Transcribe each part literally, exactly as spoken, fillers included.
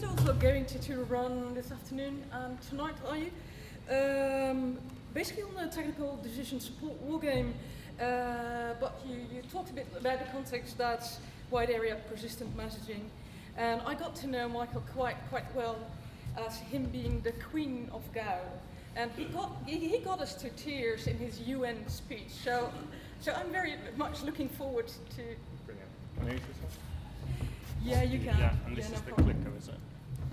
is also going to, to run this afternoon and tonight, are you? Um, basically on the technical decision support wargame, uh, but you, you talked a bit about the context that's wide area persistent messaging, and I got to know Michael quite quite well as him being the queen of Go, and he got he, he got us to tears in his U N speech. So, so I'm very much looking forward to. Brilliant. Can I use this one? Yeah, you can. Yeah, and this yeah, is no the problem. clicker, is it?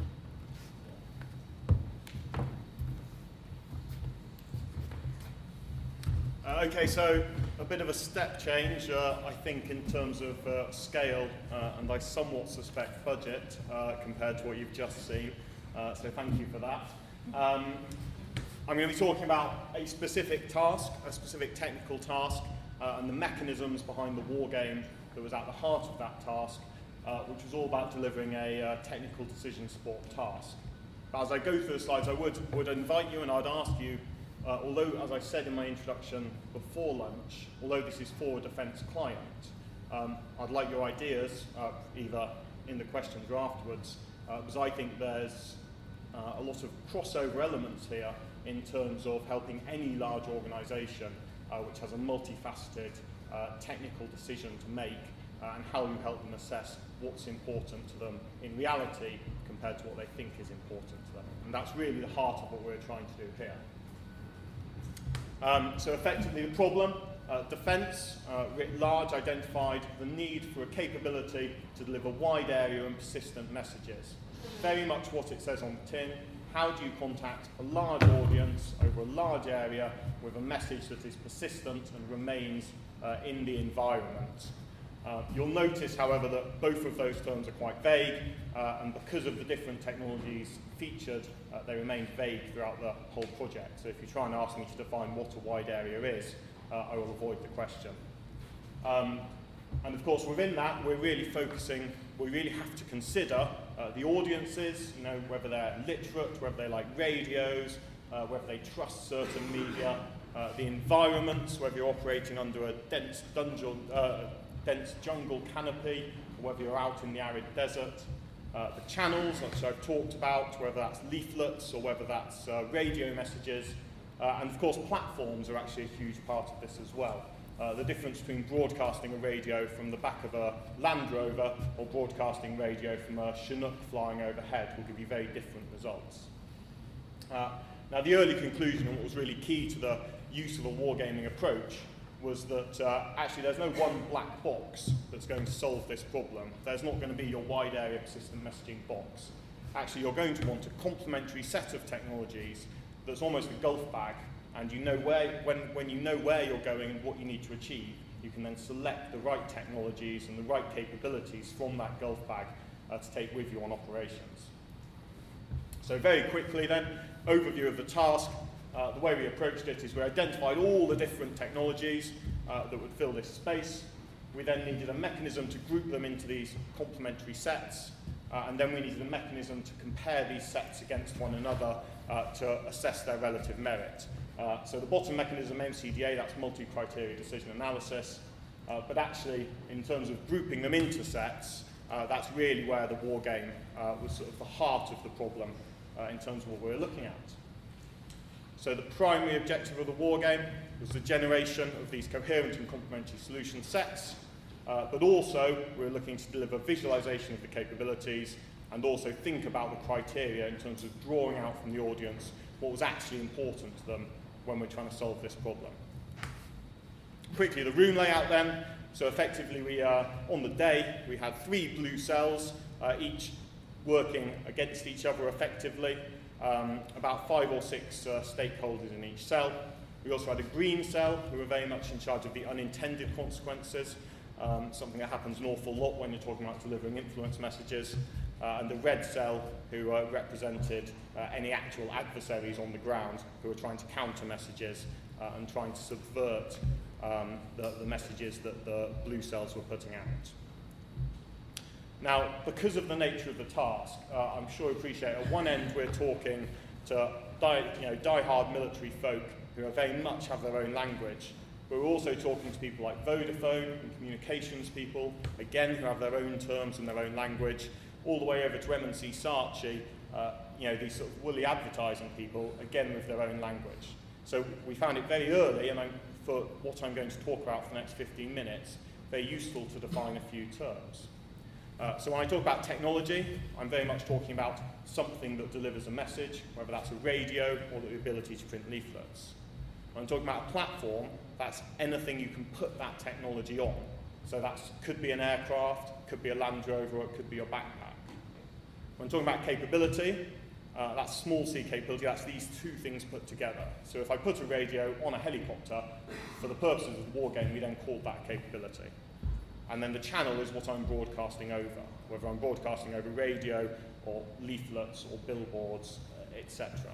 Uh, okay, so a bit of a step change, uh, I think, in terms of uh, scale, uh, and I somewhat suspect budget uh, compared to what you've just seen. Uh, so thank you for that. Um, I'm going to be talking about a specific task, a specific technical task, uh, and the mechanisms behind the war game that was at the heart of that task, uh, which was all about delivering a uh, technical decision support task. But as I go through the slides, I would, would invite you and I'd ask you, uh, although, as I said in my introduction before lunch, although this is for a defence client, um, I'd like your ideas, uh, either in the questions or afterwards, uh, because I think there's uh, a lot of crossover elements here in terms of helping any large organisation uh, which has a multifaceted uh, technical decision to make, uh, and how you help them assess what's important to them in reality compared to what they think is important to them. And that's really the heart of what we're trying to do here. Um, so effectively the problem, uh, defence, uh, writ large, identified the need for a capability to deliver wide area and persistent messages. Very much what it says on the tin. How do you contact a large audience over a large area with a message that is persistent and remains uh, in the environment? Uh, you'll notice, however, that both of those terms are quite vague, uh, and because of the different technologies featured, uh, they remain vague throughout the whole project. So if you try and ask me to define what a wide area is, uh, I will avoid the question. Um, and of course, within that, we're really focusing, we really have to consider uh, the audiences, you know, whether they're literate, whether they like radios, uh, whether they trust certain media, uh, the environments, whether you're operating under a dense dungeon, uh, dense jungle canopy, or whether you're out in the arid desert, uh, the channels, which I've talked about, whether that's leaflets or whether that's uh, radio messages, uh, and of course platforms are actually a huge part of this as well. Uh, the difference between broadcasting a radio from the back of a Land Rover or broadcasting radio from a Chinook flying overhead will give you very different results. Uh, now the early conclusion and what was really key to the use of a wargaming approach was that uh, actually there's no one black box that's going to solve this problem. There's not going to be your wide area persistent messaging box. Actually, you're going to want a complementary set of technologies that's almost a golf bag, and you know where, when, when you know where you're going and what you need to achieve, you can then select the right technologies and the right capabilities from that golf bag uh, to take with you on operations. So very quickly then, overview of the task. Uh, the way we approached it is we identified all the different technologies uh, that would fill this space. We then needed a mechanism to group them into these complementary sets, uh, and then we needed a mechanism to compare these sets against one another uh, to assess their relative merit. Uh, so the bottom mechanism, M C D A, that's multi-criteria decision analysis, uh, but actually in terms of grouping them into sets, uh, that's really where the war game uh, was sort of the heart of the problem uh, in terms of what we were looking at. So the primary objective of the war game was the generation of these coherent and complementary solution sets, uh, but also we were looking to deliver visualization of the capabilities and also think about the criteria in terms of drawing out from the audience what was actually important to them when we're trying to solve this problem. Quickly, the room layout then. So effectively, we uh, on the day, we had three blue cells, uh, each working against each other effectively. Um, about five or six uh, stakeholders in each cell. We also had a green cell who were very much in charge of the unintended consequences, um, something that happens an awful lot when you're talking about delivering influence messages, uh, and the red cell who uh, represented uh, any actual adversaries on the ground who were trying to counter messages uh, and trying to subvert um, the, the messages that the blue cells were putting out. Now, because of the nature of the task, uh, I'm sure you appreciate at one end we're talking to die, you know, die-hard military folk who are very much have their own language. But we're also talking to people like Vodafone and communications people, again, who have their own terms and their own language, all the way over to M and C Saatchi, uh, you know, these sort of woolly advertising people, again with their own language. So we found it very early, and I'm, for what I'm going to talk about for the next fifteen minutes, very useful to define a few terms. Uh, so when I talk about technology, I'm very much talking about something that delivers a message, whether that's a radio or the ability to print leaflets. When I'm talking about a platform, that's anything you can put that technology on. So that could be an aircraft, could be a Land Rover, or it could be your backpack. When I'm talking about capability, uh, that's small c capability, that's these two things put together. So if I put a radio on a helicopter, for the purposes of the war game, we then call that capability. And then the channel is what I'm broadcasting over, whether I'm broadcasting over radio or leaflets or billboards, uh, et cetera.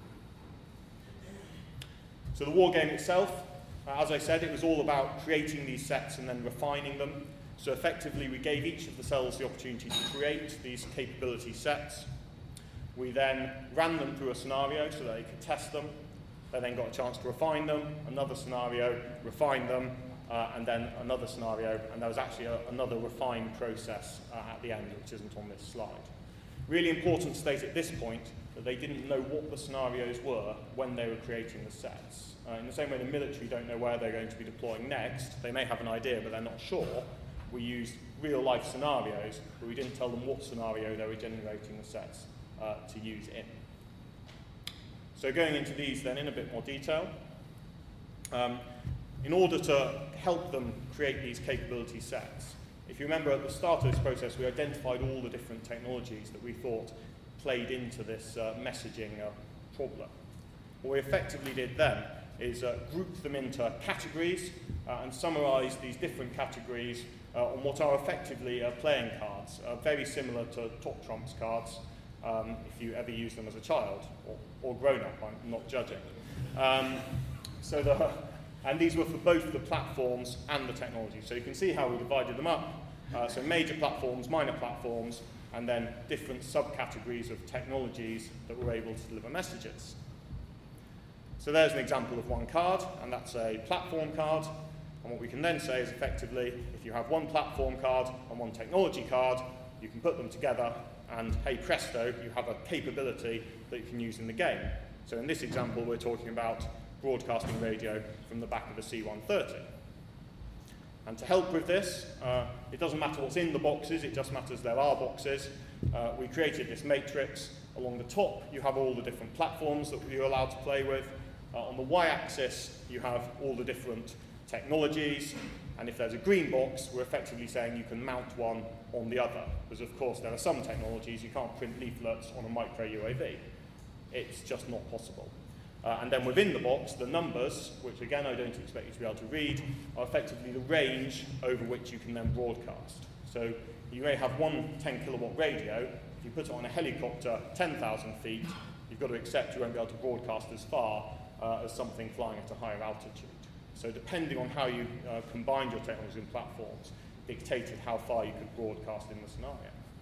So the war game itself, uh, as I said, it was all about creating these sets and then refining them. So effectively, we gave each of the cells the opportunity to create these capability sets. We then ran them through a scenario so that they could test them. They then got a chance to refine them, another scenario, refine them, uh, and then another scenario, and there was actually a, another refined process uh, at the end, which isn't on this slide. Really important to state at this point that they didn't know what the scenarios were when they were creating the sets. Uh, in the same way the military don't know where they're going to be deploying next, they may have an idea but they're not sure. We used real-life scenarios, but we didn't tell them what scenario they were generating the sets uh, to use in. So going into these then in a bit more detail, um, in order to help them create these capability sets, if you remember at the start of this process, we identified all the different technologies that we thought played into this uh, messaging uh, problem. What we effectively did then is uh, group them into categories uh, and summarize these different categories uh, on what are effectively uh, playing cards, uh, very similar to Top Trumps cards, um, if you ever use them as a child or, or grown up, I'm not judging. Um, so the, and these were for both the platforms and the technology. So you can see how we divided them up. Uh, so major platforms, minor platforms, and then different subcategories of technologies that were able to deliver messages. So there's an example of one card, and that's a platform card. And what we can then say is effectively, if you have one platform card and one technology card, you can put them together, and hey presto, you have a capability that you can use in the game. So in this example, we're talking about broadcasting radio from the back of a C one thirty. And to help with this, uh, it doesn't matter what's in the boxes, it just matters there are boxes. Uh, we created this matrix. Along the top, you have all the different platforms that you're allowed to play with. Uh, on the y-axis, you have all the different technologies. And if there's a green box, we're effectively saying you can mount one on the other. Because of course, there are some technologies you can't print leaflets on a micro U A V. It's just not possible. Uh, and then within the box, the numbers, which again I don't expect you to be able to read, are effectively the range over which you can then broadcast. So you may have one ten kilowatt radio. If you put it on a helicopter ten thousand feet, you've got to accept you won't be able to broadcast as far uh, as something flying at a higher altitude. So depending on how you uh, combined your technologies and platforms, dictated how far you could broadcast in the scenario.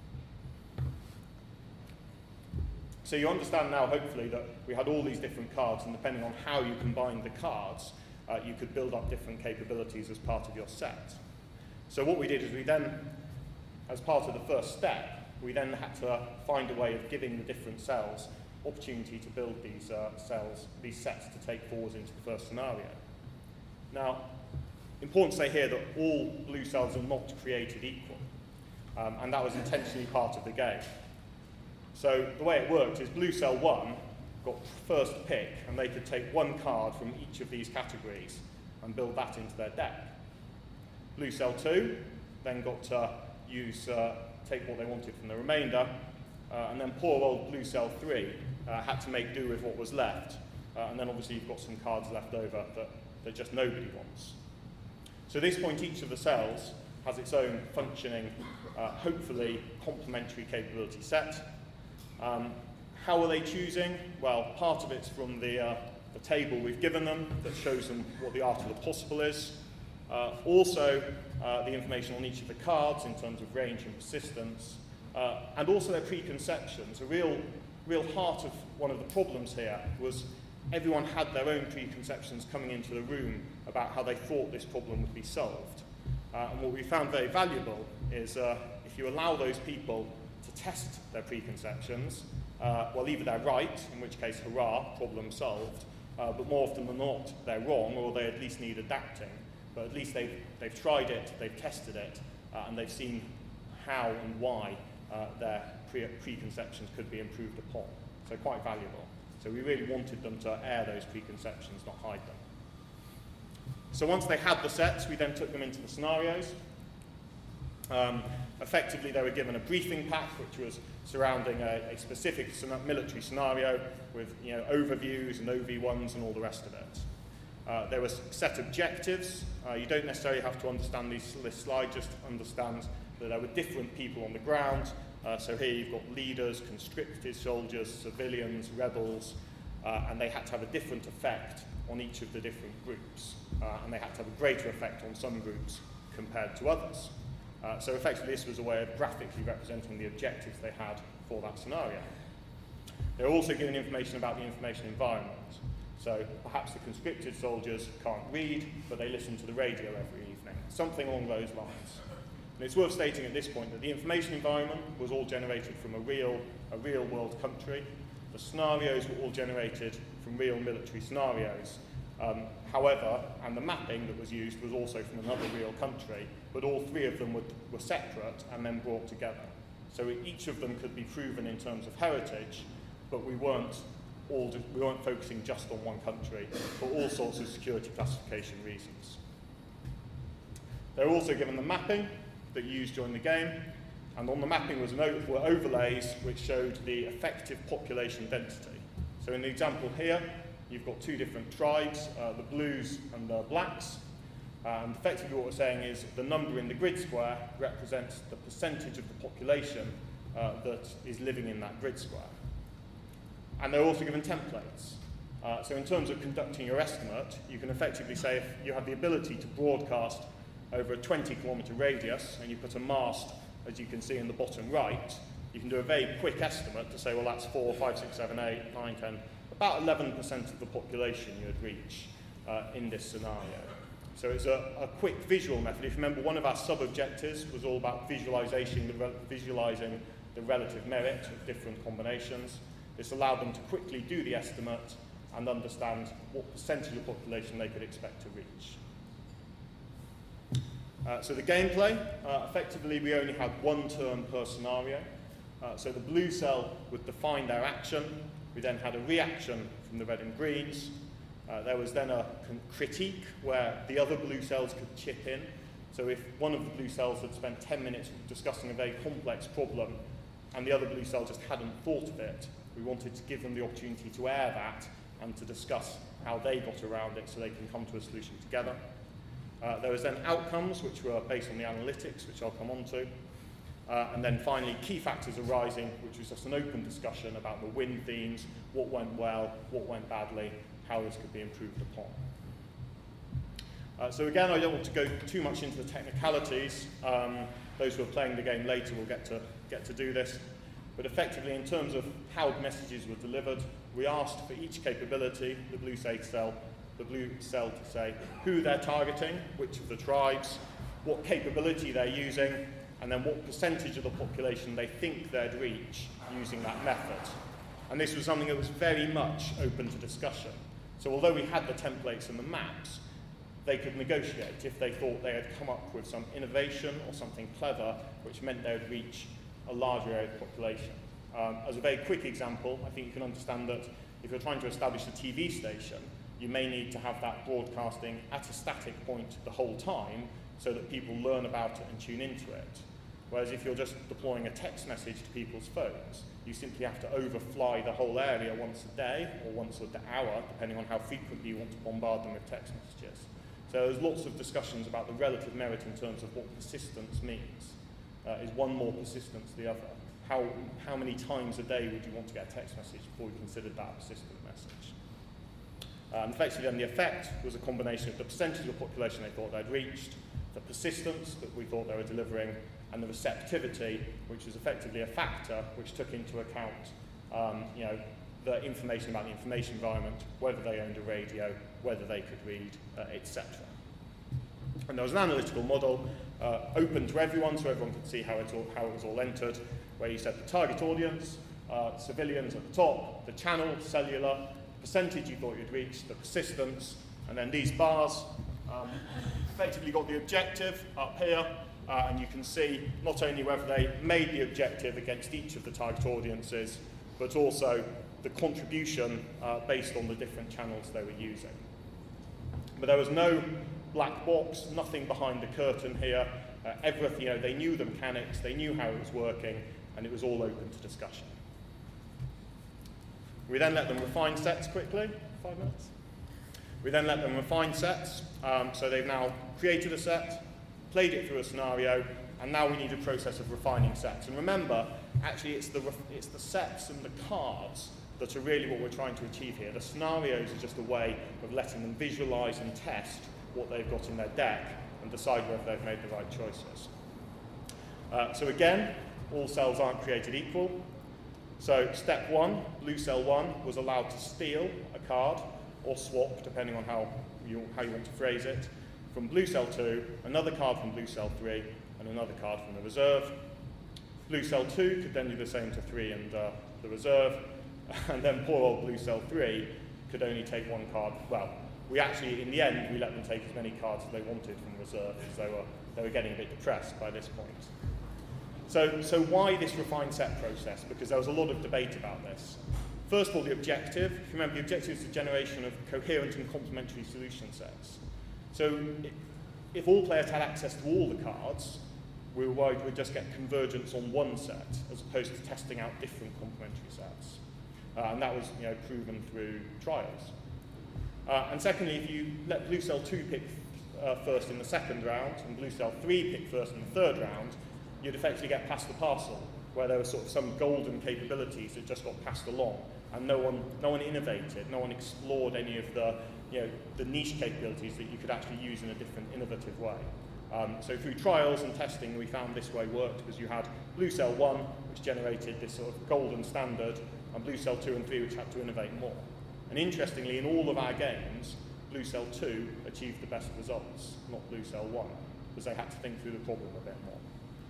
So you understand now, hopefully, that we had all these different cards, and depending on how you combined the cards, uh, you could build up different capabilities as part of your set. So what we did is we then, as part of the first step, we then had to find a way of giving the different cells opportunity to build these uh, cells, these sets to take forward into the first scenario. Now, important to say here that all blue cells are not created equal, um, and that was intentionally part of the game. So the way it worked is Blue Cell one got first pick, and they could take one card from each of these categories and build that into their deck. Blue Cell two then got to use, uh, take what they wanted from the remainder, uh, and then poor old Blue Cell three uh, had to make do with what was left, uh, and then obviously you've got some cards left over that, that just nobody wants. So at this point, each of the cells has its own functioning, uh, hopefully complementary capability set. Um, how are they choosing? Well, part of it's from the, uh, the table we've given them that shows them what the art of the possible is. Uh, also, uh, the information on each of the cards in terms of range and persistence, uh, and also their preconceptions. A real, real heart of one of the problems here was everyone had their own preconceptions coming into the room about how they thought this problem would be solved. Uh, and what we found very valuable is uh, if you allow those people to test their preconceptions, uh, well, either they're right, in which case, hurrah, problem solved, uh, but more often than not, they're wrong, or they at least need adapting. But at least they've, they've tried it, they've tested it, uh, and they've seen how and why uh, their pre preconceptions could be improved upon. So quite valuable. So we really wanted them to air those preconceptions, not hide them. So once they had the sets, we then took them into the scenarios. Um, effectively, they were given a briefing pack, which was surrounding a, a specific military scenario with, you know, overviews and O V ones and all the rest of it. Uh, there were set objectives. Uh, you don't necessarily have to understand these, this slide, just understand that there were different people on the ground. Uh, so here you've got leaders, conscripted soldiers, civilians, rebels, uh, and they had to have a different effect on each of the different groups. Uh, and they had to have a greater effect on some groups compared to others. Uh, so effectively this was a way of graphically representing the objectives they had for that scenario. They're also given information about the information environment. So perhaps the conscripted soldiers can't read, but they listen to the radio every evening. Something along those lines. And it's worth stating at this point that the information environment was all generated from a real, a real world country. The scenarios were all generated from real military scenarios. Um, however, and the mapping that was used was also from another real country, but all three of them were, were separate and then brought together. So each of them could be proven in terms of heritage, but we weren't all, we weren't focusing just on one country for all sorts of security classification reasons. They were also given the mapping that you used during the game, and on the mapping was an were overlays which showed the effective population density. So in the example here, you've got two different tribes, uh, the blues and the blacks. And effectively what we're saying is the number in the grid square represents the percentage of the population uh, that is living in that grid square. And they're also given templates. Uh, so in terms of conducting your estimate, you can effectively say if you have the ability to broadcast over a twenty kilometre radius and you put a mast, as you can see in the bottom right, you can do a very quick estimate to say, well, that's four, five, six, seven, eight, nine, ten, about eleven percent of the population you'd reach uh, in this scenario. So it's a, a quick visual method. If you remember, one of our sub-objectives was all about visualizing the, visualizing the relative merit of different combinations. This allowed them to quickly do the estimate and understand what percentage of population they could expect to reach. Uh, so the gameplay, uh, effectively we only had one turn per scenario. Uh, so the blue cell would define their action. We then had a reaction from the red and greens. Uh, there was then a critique where the other blue cells could chip in. So if one of the blue cells had spent ten minutes discussing a very complex problem and the other blue cell just hadn't thought of it, we wanted to give them the opportunity to air that and to discuss how they got around it so they can come to a solution together. Uh, there was then outcomes, which were based on the analytics, which I'll come on to. Uh, and then finally, key factors arising, which was just an open discussion about the win themes, what went well, what went badly, how this could be improved upon. Uh, so again, I don't want to go too much into the technicalities. Um, those who are playing the game later will get to, get to do this. But effectively, in terms of how messages were delivered, we asked for each capability, the blue cell, the blue cell to say who they're targeting, which of the tribes, what capability they're using, and then what percentage of the population they think they'd reach using that method. And this was something that was very much open to discussion. So although we had the templates and the maps, they could negotiate if they thought they had come up with some innovation or something clever which meant they would reach a larger area of the population. Um, as a very quick example, I think you can understand that if you're trying to establish a T V station, you may need to have that broadcasting at a static point the whole time so that people learn about it and tune into it. Whereas if you're just deploying a text message to people's phones, you simply have to overfly the whole area once a day or once an hour, depending on how frequently you want to bombard them with text messages. So there's lots of discussions about the relative merit in terms of what persistence means. Uh, is one more persistent to the other? How, how many times a day would you want to get a text message before you considered that a persistent message? Um, effectively then the effect was a combination of the percentage of the population they thought they'd reached, the persistence that we thought they were delivering, and the receptivity, which is effectively a factor which took into account um, you know, the information about the information environment, whether they owned a radio, whether they could read, uh, et cetera. And there was an analytical model uh, open to everyone, so everyone could see how it, all, how it was all entered. where you set the target audience, uh, civilians at the top, the channel, cellular, percentage you thought you'd reach, the persistence, and then these bars um, effectively got the objective up here, uh, and you can see not only whether they made the objective against each of the target audiences, but also the contribution uh, based on the different channels they were using. But there was no black box, nothing behind the curtain here. Uh, everything, you know, they knew the mechanics, they knew how it was working, and it was all open to discussion. We then let them refine sets quickly, five minutes. We then let them refine sets, um, so they've now created a set, played it through a scenario, and now we need a process of refining sets. And remember, actually it's the, it's the sets and the cards that are really what we're trying to achieve here. The scenarios are just a way of letting them visualize and test what they've got in their deck and decide whether they've made the right choices. Uh, so again, all cells aren't created equal. So step one, blue cell one, was allowed to steal a card or swap, depending on how you, how you want to phrase it, from blue cell two, another card from blue cell three, and another card from the reserve. Blue cell two could then do the same to three and uh, the reserve, and then poor old blue cell three could only take one card. Well, we actually, in the end, we let them take as many cards as they wanted from reserve, because they were, they were getting a bit depressed by this point. So, so why this refined set process? Because there was a lot of debate about this. First of all, the objective. If you remember, the objective is the generation of coherent and complementary solution sets. So if all players had access to all the cards, we were worried we'd just get convergence on one set, as opposed to testing out different complementary sets. Uh, and that was, you know, proven through trials. Uh, and secondly, if you let blue cell two pick uh, first in the second round, and blue cell three pick first in the third round, you'd effectively get past the parcel, where there were sort of some golden capabilities that just got passed along, and no one, no one innovated, no one explored any of the, you know, the niche capabilities that you could actually use in a different, innovative way. Um, so through trials and testing, we found this way worked, because you had blue cell one, which generated this sort of golden standard, and blue cell two and three, which had to innovate more. And interestingly, in all of our games, blue cell two achieved the best results, not blue cell one, because they had to think through the problem a bit more.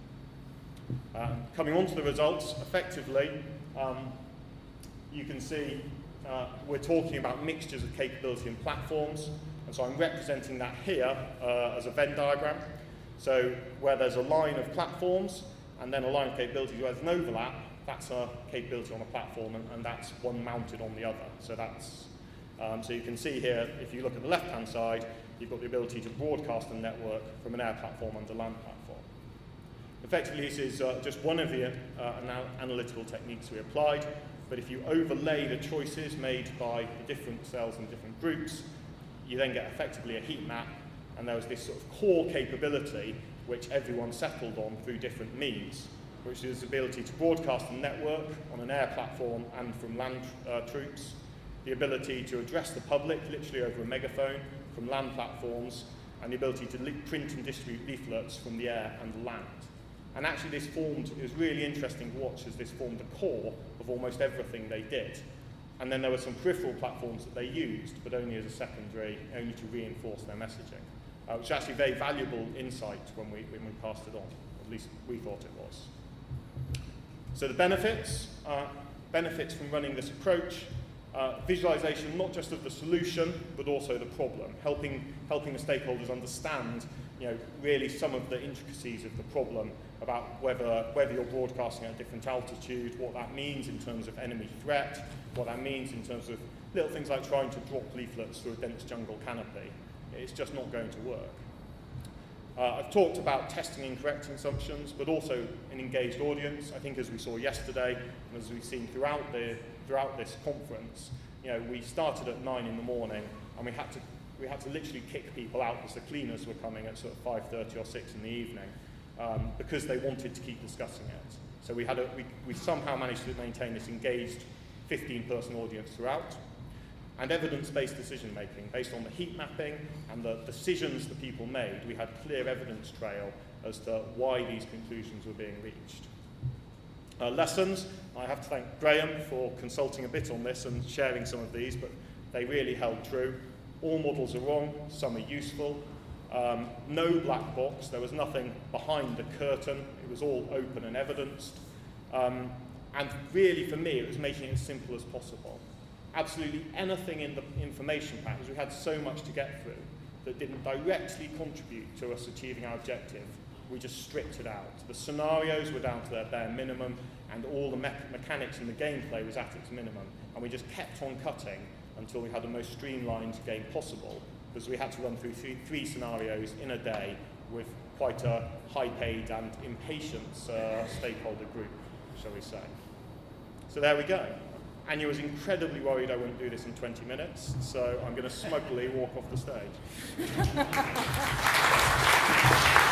Um, coming on to the results, effectively, um, you can see uh, we're talking about mixtures of capability and platforms, and so I'm representing that here uh, as a Venn diagram. So where there's a line of platforms and then a line of capabilities where there's an overlap, that's a capability on a platform, and, and that's one mounted on the other. So that's um, so you can see here, if you look at the left-hand side, you've got the ability to broadcast and network from an air platform and a land platform. Effectively, this is uh, just one of the uh, anal analytical techniques we applied, but if you overlay the choices made by the different cells and different groups, you then get effectively a heat map, and there was this sort of core capability which everyone settled on through different means, which is the ability to broadcast and network on an air platform and from land uh, troops, the ability to address the public literally over a megaphone from land platforms, and the ability to print and distribute leaflets from the air and the land. And actually this formed, it was really interesting to watch as this formed the core of almost everything they did. And then there were some peripheral platforms that they used, but only as a secondary, only to reinforce their messaging, uh, which is actually very valuable insight when we, when we passed it on, at least we thought it was. So the benefits, uh, benefits from running this approach, uh, visualization not just of the solution, but also the problem, helping, helping the stakeholders understand, you know, really some of the intricacies of the problem about whether, whether you're broadcasting at a different altitude, what that means in terms of enemy threat, what that means in terms of little things like trying to drop leaflets through a dense jungle canopy. It's just not going to work. Uh, I've talked about testing and correcting assumptions, but also an engaged audience. I think as we saw yesterday, and as we've seen throughout, the, throughout this conference, you know, we started at nine in the morning, and we had to, we had to literally kick people out because the cleaners were coming at sort of five thirty or six in the evening, um, because they wanted to keep discussing it. So we, had a, we, we somehow managed to maintain this engaged fifteen person audience throughout. And evidence-based decision-making, based on the heat mapping and the decisions the people made, we had clear evidence trail as to why these conclusions were being reached. Uh, lessons, I have to thank Graham for consulting a bit on this and sharing some of these, but they really held true. All models are wrong, some are useful. Um, no black box, there was nothing behind the curtain, it was all open and evidenced. Um, and really, for me, it was making it as simple as possible. Absolutely anything in the information package, we had so much to get through that didn't directly contribute to us achieving our objective, we just stripped it out. The scenarios were down to their bare minimum, and all the me mechanics and the gameplay was at its minimum. And we just kept on cutting until we had the most streamlined game possible, because we had to run through three, three scenarios in a day with quite a high-paid and impatient uh, stakeholder group, shall we say. So there we go. Anya was incredibly worried I wouldn't do this in twenty minutes, so I'm going to smugly walk off the stage.